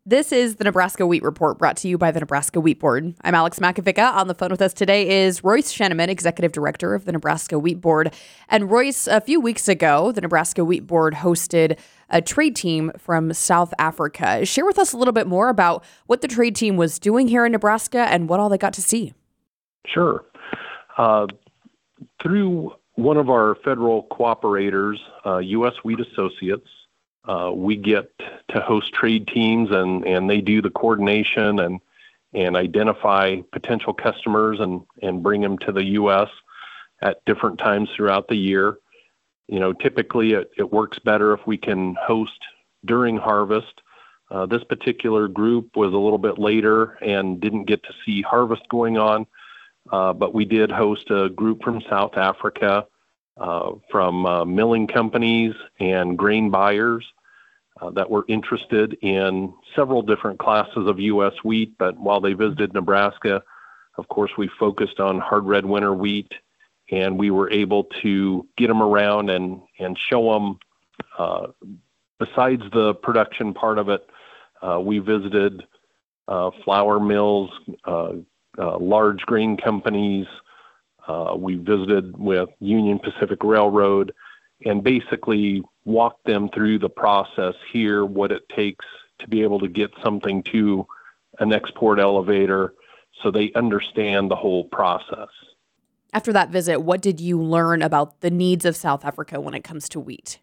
This is the Nebraska Wheat Report, brought to you by the Nebraska Wheat Board. I'm Alex Makovica. On the phone with us today is Royce Scheneman, Executive Director of the Nebraska Wheat Board. And Royce, a few weeks ago, the Nebraska Wheat Board hosted a trade team from South Africa. Share with us a little bit more about what the trade team was doing here in Nebraska and what all they got to see. Sure. Through one of our federal cooperators, U.S. Wheat Associates, we get to host trade teams and they do the coordination and identify potential customers and bring them to the U.S. at different times throughout the year. You know, typically it works better if we can host during harvest. This particular group was a little bit later and didn't get to see harvest going on, but we did host a group from South Africa, from milling companies and grain buyers that were interested in several different classes of U.S. wheat. But while they visited Nebraska, of course, we focused on hard red winter wheat, and we were able to get them around and show them, besides the production part of it, we visited flour mills, large grain companies. We visited with Union Pacific Railroad and basically walk them through the process here, what it takes to be able to get something to an export elevator so they understand the whole process. After that visit, what did you learn about the needs of South Africa when it comes to wheat?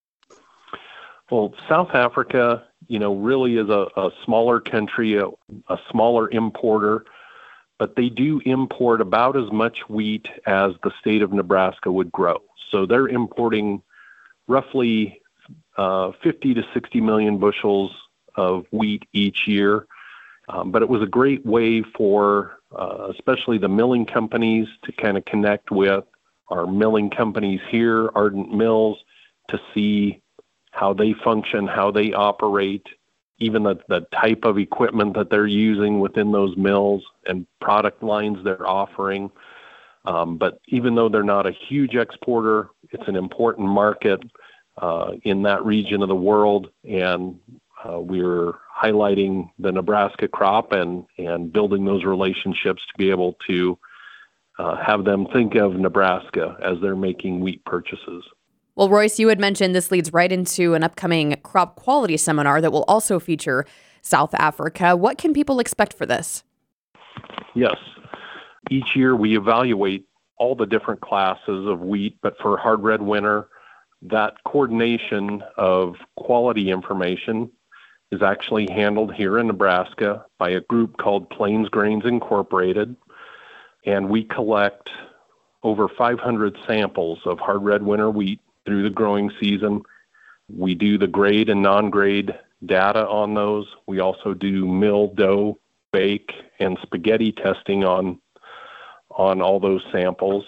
Well, South Africa, really is a smaller country, a smaller importer, but they do import about as much wheat as the state of Nebraska would grow. So they're importing roughly 50 to 60 million bushels of wheat each year. But it was a great way for especially the milling companies to kind of connect with our milling companies here, Ardent Mills, to see how they function, how they operate, even the type of equipment that they're using within those mills and product lines they're offering. But even though they're not a huge exporter, it's an important market in that region of the world. And we're highlighting the Nebraska crop and building those relationships to be able to have them think of Nebraska as they're making wheat purchases. Well, Royce, you had mentioned this leads right into an upcoming crop quality seminar that will also feature South Africa. What can people expect for this? Yes. Each year we evaluate all the different classes of wheat, but for hard red winter, that coordination of quality information is actually handled here in Nebraska by a group called Plains Grains Incorporated, and we collect over 500 samples of hard red winter wheat through the growing season. We do the grade and non-grade data on those. We also do mill, dough, bake, and spaghetti testing on all those samples,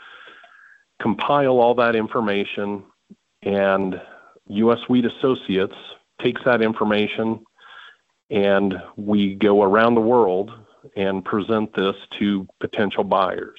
compile all that information, and U.S. Wheat Associates takes that information, and we go around the world and present this to potential buyers.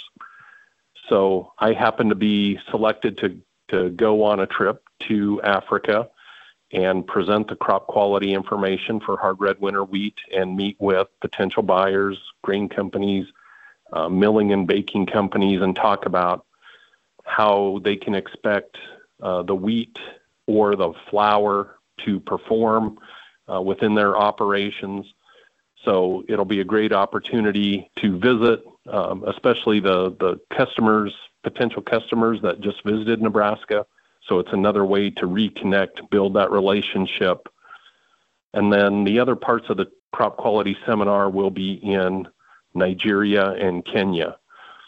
So I happen to be selected to go on a trip to Africa and present the crop quality information for hard red winter wheat and meet with potential buyers, grain companies, milling and baking companies, and talk about how they can expect the wheat or the flour to perform within their operations. So it'll be a great opportunity to visit, especially the customers, potential customers that just visited Nebraska. So it's another way to reconnect, build that relationship. And then the other parts of the crop quality seminar will be in Nigeria and Kenya.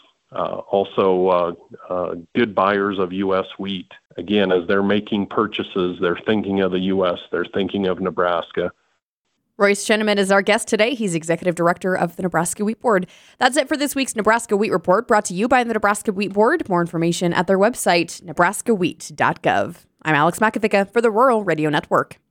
Also, good buyers of U.S. wheat. Again, as they're making purchases, they're thinking of the U.S., they're thinking of Nebraska. Royce Scheneman is our guest today. He's Executive Director of the Nebraska Wheat Board. That's it for this week's Nebraska Wheat Report, brought to you by the Nebraska Wheat Board. More information at their website, nebraskawheat.gov. I'm Alex Makovica for the Rural Radio Network.